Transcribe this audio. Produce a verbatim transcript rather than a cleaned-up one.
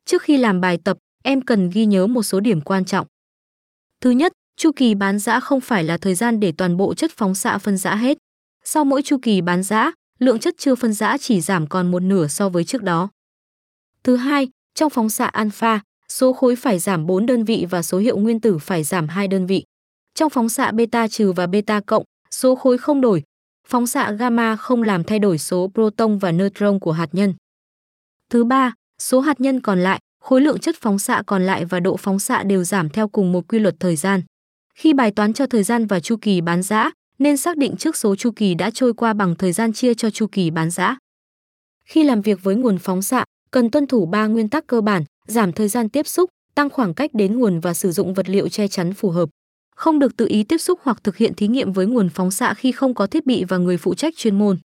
Trước khi làm bài tập, em cần ghi nhớ một số điểm quan trọng. Thứ nhất, chu kỳ bán rã không phải là thời gian để toàn bộ chất phóng xạ phân rã hết. Sau mỗi chu kỳ bán rã, lượng chất chưa phân rã chỉ giảm còn một nửa so với trước đó. Thứ hai, trong phóng xạ alpha, số khối phải giảm bốn đơn vị và số hiệu nguyên tử phải giảm hai đơn vị. Trong phóng xạ beta trừ và beta cộng, số khối không đổi. Phóng xạ gamma không làm thay đổi số proton và neutron của hạt nhân. Thứ ba, số hạt nhân còn lại, khối lượng chất phóng xạ còn lại và độ phóng xạ đều giảm theo cùng một quy luật thời gian. Khi bài toán cho thời gian và chu kỳ bán rã, nên xác định trước số chu kỳ đã trôi qua bằng thời gian chia cho chu kỳ bán rã. Khi làm việc với nguồn phóng xạ, cần tuân thủ ba nguyên tắc cơ bản: giảm thời gian tiếp xúc, tăng khoảng cách đến nguồn và sử dụng vật liệu che chắn phù hợp. Không được tự ý tiếp xúc hoặc thực hiện thí nghiệm với nguồn phóng xạ khi không có thiết bị và người phụ trách chuyên môn.